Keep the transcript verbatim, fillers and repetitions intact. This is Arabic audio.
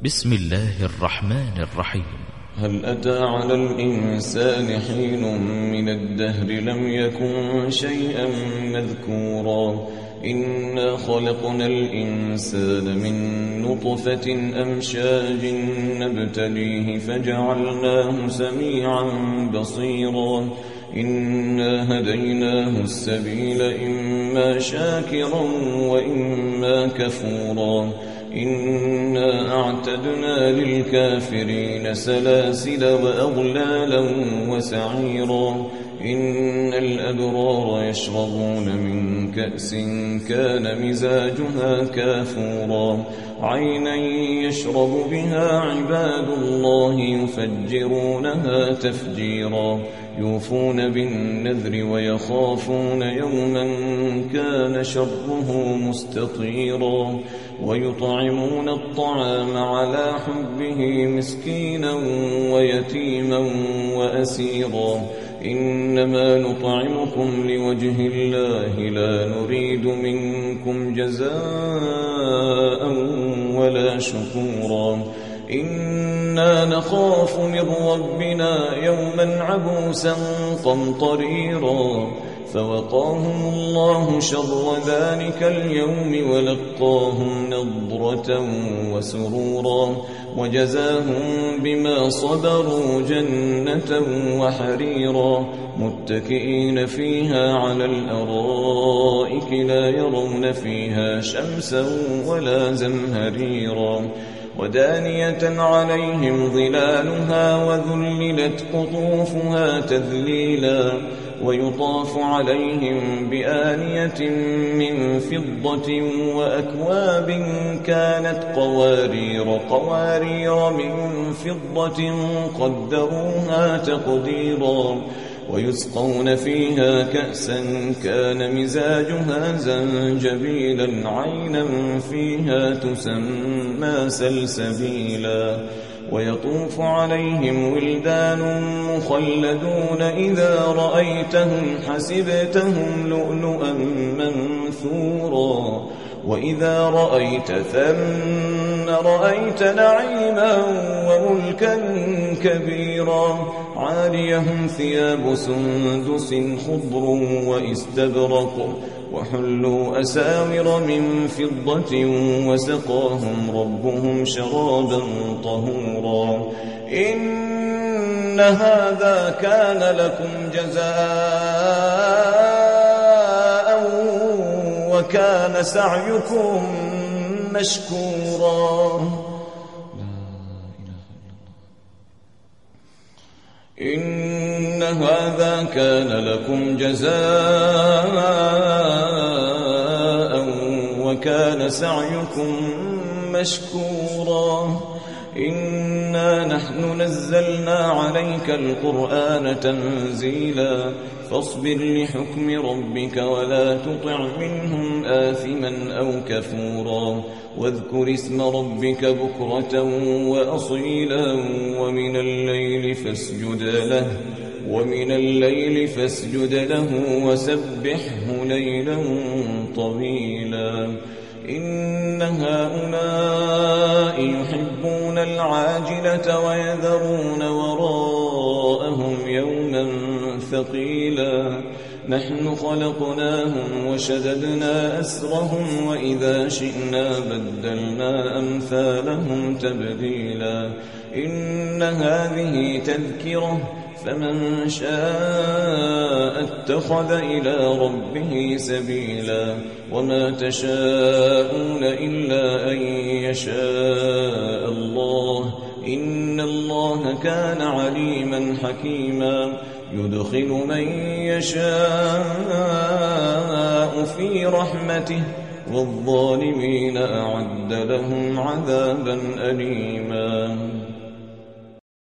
بسم الله الرحمن الرحيم. هل أتى على الإنسان حين من الدهر لم يكن شيئا مذكورا إنا خلقنا الإنسان من نطفة أمشاج نبتليه فجعلناه سميعا بصيرا إنا هديناه السبيل إما شاكرا وإما كفورا إنا أعتدنا للكافرين سلاسل وأغلالا وسعيرا إن الأبرار يشربون من كأس كان مزاجها كافورا عينا يشرب بها عباد الله يفجرونها تفجيرا يوفون بالنذر ويخافون يوما كان شره مستطيرا ويطعمون الطعام على حبه مسكينا ويتيما وأسيرا إنما نطعمكم لوجه الله لا نريد منكم جزاء ولا شكورا إنا نخاف من ربنا يوما عبوسا قمطريرا فوقاهم الله شر ذلك اليوم ولقاهم نضرة وسرورا وجزاهم بما صبروا جنة وحريرا متكئين فيها على الأرائك لا يرون فيها شمسا ولا زمهريرا ودانية عليهم ظلالها وذللت قطوفها تذليلا ويطاف عليهم بآنية من فضة وأكواب كانت قوارير قوارير من فضة قدروها تقديرا ويسقون فيها كأسا كان مزاجها زنجبيلا عينا فيها تسمى سلسبيلا ويطوف عليهم ولدان مخلدون إذا رأيتهم حسبتهم لؤلؤا منثورا وإذا رأيت ثم رأيت نعيما وملكا كبيرا عاليهم ثياب سندس خضر وإستبرق وحلوا أساور من فضة وسقاهم ربهم شرابا طهورا إن هذا كان لكم جزاء وكان سعيكم مشكورا إن هذا كان لكم جزاء وكان سعيكم مشكورا إنا نحن نزلنا عليك القرآن تنزيلا فاصبر لحكم ربك ولا تطع منهم آثما أو كفورا واذكر اسم ربك بكرة وأصيلا ومن الليل فاسجد له ومن الليل فاسجد له وسبحه ليلا طويلا إن هؤلاء يحبون العاجلة ويذرون وراءهم يوما ثقيلا نحن خلقناهم وشددنا أسرهم وإذا شئنا بدلنا أمثالهم تبديلا إن هذه تذكرة فمن شاء اتخذ إلى ربه سبيلا وما تشاءون إلا أن يشاء الله إن الله كان عليما حكيما يدخل من يشاء في رحمته والظالمين أعد لهم عذابا أليما.